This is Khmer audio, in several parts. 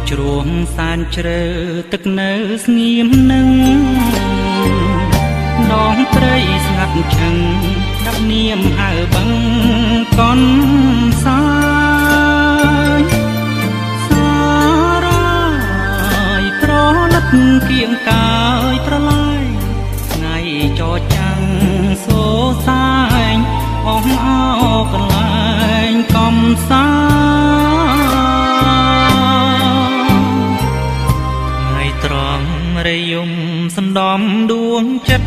ជ្រោះសានជ្រៅទឹកនៅស្ងៀមនឹងដងព្រៃស្ងាត់ឈឹងដាក់នាមហៅបឹងកនសាយសារ៉ាយប្រលឹកគៀងកាយប្រឡាយថ្ងៃចរចាំងសូសាយអស់អោកន្លែងកំសាថ្ងៃត្រង់រយំសណ្ដំដួងចិត្ត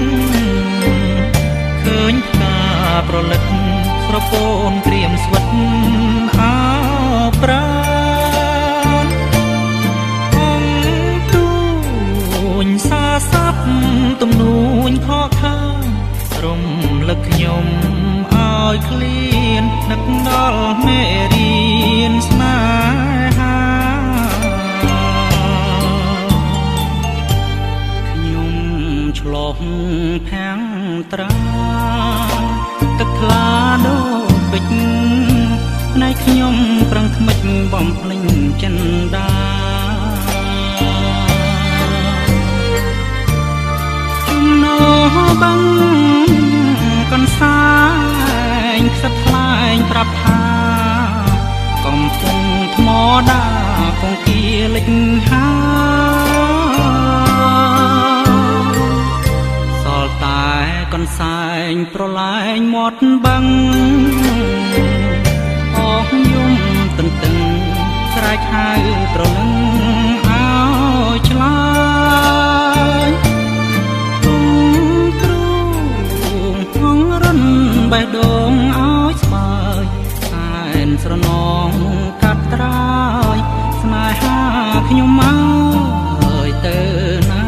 ឃើញផ្កាប្រលឹកស្រពោនព្រាមស្វិតអោប្រានអង្គទួញសាស័ព្ទទំនួញខកខានរំលឹកខ្ញុំឲ្យឃ្លាននឹកដល់មេរៀនស្នេហាខ្ញុំឆ្លងភាំងត្រាទឹកថ្លាដូចពេជ្រផ្នែកខ្ញុំប្រឹងខ្មិចបំភ្លេចចិន្តាចំណោបឹងកនសាយខ្សឹបថ្លែងប្រាប់ថាកំពុងថ្មដាគង្គាលិចហាសល់តែកនសាយប្រឡាយមាត់បឹងអស់យំទន្ទឹងស្រែកហៅប្រលឹងឲ្យឆ្លើយបេះដូងឲ្យស្បើយសែនស្រណងកាត់ត្រើយស្នេហាខ្ញុំមកទៅណា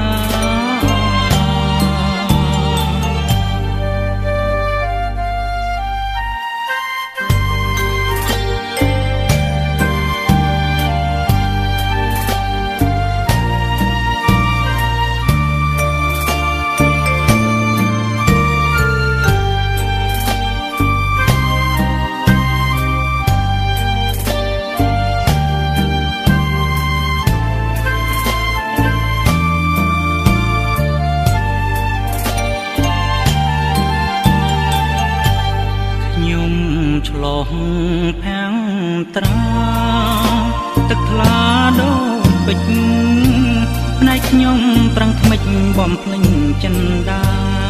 ឆ្លងភាំងត្រាទឹកថ្លាដូចពេជ្រផ្នែកខ្ញុំប្រឹងថ្មិចបំភ្លេចចិន្តា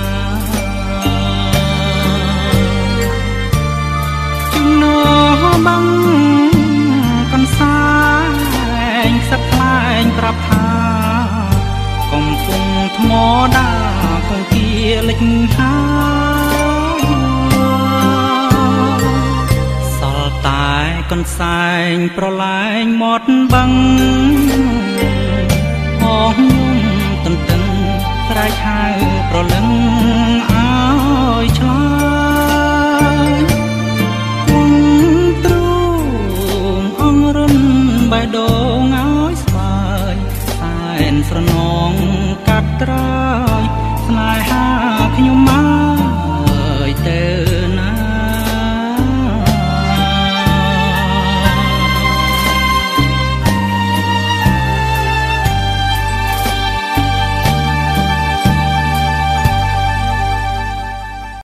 ចំណោបឹងកនសាយខ្សឹបថ្លែងប្រាប់ថាកំពុងថ្មដាគង្គាលិចហាតែកនសែងប្រឡាយមាត់បឹងអស់យំទន្ទឹងស្រែកហៅប្រលឹងឲ្យឆ្លើយគង់ទ្រូងអងរុនបេះដូងឲ្យស្បើយសែនស្រណងកាត់ត្រើយស្នេហា